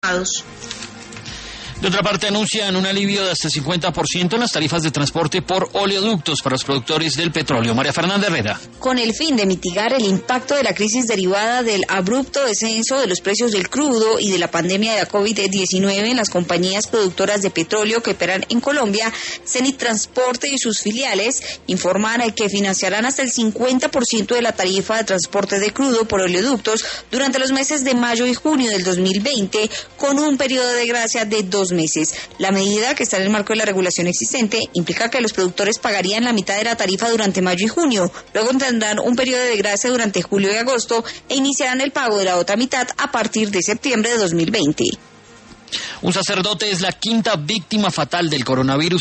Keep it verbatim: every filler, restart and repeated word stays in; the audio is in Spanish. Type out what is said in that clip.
De otra parte, anuncian un alivio de hasta el cincuenta por ciento en las tarifas de transporte por oleoductos para los productores del petróleo. María Fernanda Herrera. Con el fin de mitigar el impacto de la crisis derivada del abrupto descenso de los precios del crudo y de la pandemia de la COVID diecinueve en las compañías productoras de petróleo que operan en Colombia, Cenit Transporte y sus filiales informan que financiarán hasta el cincuenta por ciento de la tarifa de transporte de crudo por oleoductos durante los meses de mayo y junio del dos mil veinte, con un periodo de gracia de dos meses. La medida, que está en el marco de la regulación existente, implica que los productores pagarían la mitad de la tarifa durante mayo y junio, luego tendrán un periodo de gracia durante julio y agosto e iniciarán el pago de la otra mitad a partir de septiembre de dos mil veinte. Un sacerdote es la quinta víctima fatal del coronavirus